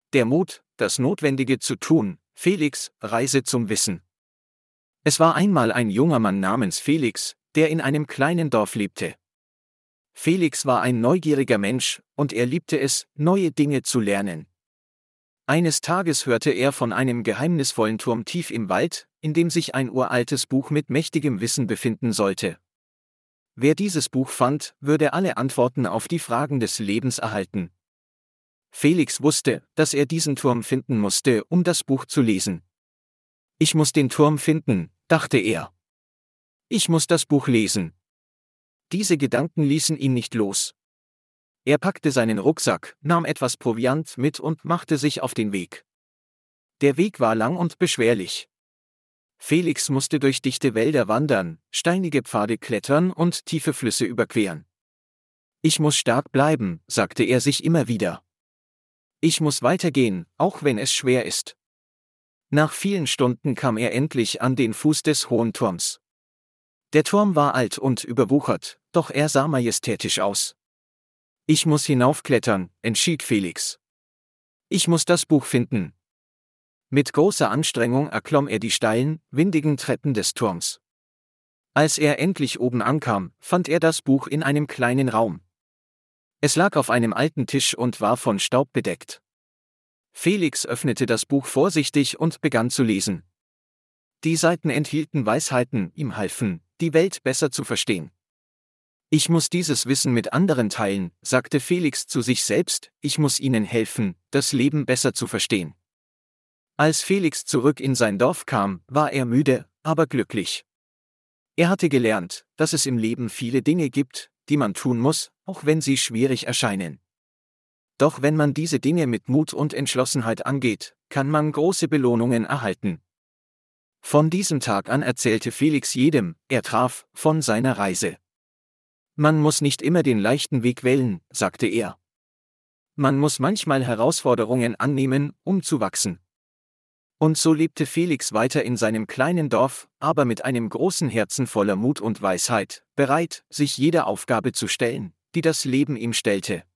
Der Mut, das Notwendige zu tun. Felix, Reise zum Wissen. Es war einmal ein junger Mann namens Felix, der in einem kleinen Dorf lebte. Felix war ein neugieriger Mensch, und er liebte es, neue Dinge zu lernen. Eines Tages hörte er von einem geheimnisvollen Turm tief im Wald, in dem sich ein uraltes Buch mit mächtigem Wissen befinden sollte. Wer dieses Buch fand, würde alle Antworten auf die Fragen des Lebens erhalten. Felix wusste, dass er diesen Turm finden musste, um das Buch zu lesen. Ich muss den Turm finden, dachte er. Ich muss das Buch lesen. Diese Gedanken ließen ihn nicht los. Er packte seinen Rucksack, nahm etwas Proviant mit und machte sich auf den Weg. Der Weg war lang und beschwerlich. Felix musste durch dichte Wälder wandern, steinige Pfade klettern und tiefe Flüsse überqueren. Ich muss stark bleiben, sagte er sich immer wieder. Ich muss weitergehen, auch wenn es schwer ist. Nach vielen Stunden kam er endlich an den Fuß des hohen Turms. Der Turm war alt und überwuchert, doch er sah majestätisch aus. Ich muss hinaufklettern, entschied Felix. Ich muss das Buch finden. Mit großer Anstrengung erklomm er die steilen, windigen Treppen des Turms. Als er endlich oben ankam, fand er das Buch in einem kleinen Raum. Es lag auf einem alten Tisch und war von Staub bedeckt. Felix öffnete das Buch vorsichtig und begann zu lesen. Die Seiten enthielten Weisheiten, ihm halfen, die Welt besser zu verstehen. Ich muss dieses Wissen mit anderen teilen, sagte Felix zu sich selbst, ich muss ihnen helfen, das Leben besser zu verstehen. Als Felix zurück in sein Dorf kam, war er müde, aber glücklich. Er hatte gelernt, dass es im Leben viele Dinge gibt, die man tun muss, auch wenn sie schwierig erscheinen. Doch wenn man diese Dinge mit Mut und Entschlossenheit angeht, kann man große Belohnungen erhalten. Von diesem Tag an erzählte Felix jedem, er traf, von seiner Reise. Man muss nicht immer den leichten Weg wählen, sagte er. Man muss manchmal Herausforderungen annehmen, um zu wachsen. Und so lebte Felix weiter in seinem kleinen Dorf, aber mit einem großen Herzen voller Mut und Weisheit, bereit, sich jeder Aufgabe zu stellen, die das Leben ihm stellte.